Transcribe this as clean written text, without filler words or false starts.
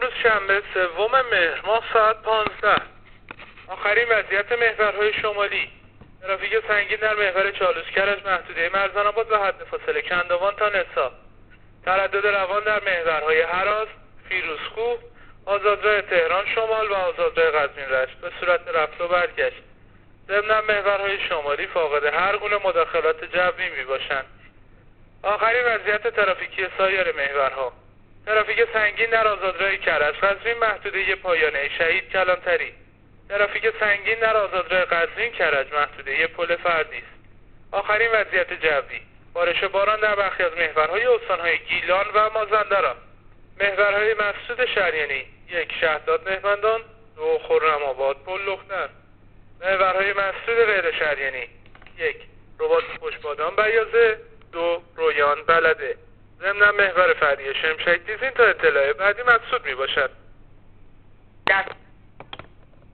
امروز شنبه 3 مهر ماه ساعت 15. آخرین وضعیت محورهای شمالی: ترافیک سنگین در محور چالوسکر از محدوده مرزن‌آباد و حد فاصله کندوان تا نسا. تردد روان در محورهای هراز، فیروزکوه، آزادراه تهران شمال و آزادراه قزوین رشت به صورت رفت و برگشت. ضمن محورهای شمالی فاقد هر گونه مداخلات جوی میباشند. آخرین وضعیت ترافیکی سایر محورها: ترافیک سنگین در آزادراه کرج قزوین محدوده پایانه شهید کلانتری. ترافیک سنگین در آزادراه قزوین کرج محدوده پل فردی است. آخرین وضعیت جوی: بارش باران در برخی از محورهای استانهای گیلان و مازندران. محورهای مسدود شریانی: 1 شهداد مهمندان، 2 خرم‌آباد پل لختر. محورهای مسدود غیر شریانی: 1 رباط خوشبادان بیازه، 2 رویان بلده. ضمن محور فردی شمشک دیزین تا اطلاع بعدی مسدود می باشد.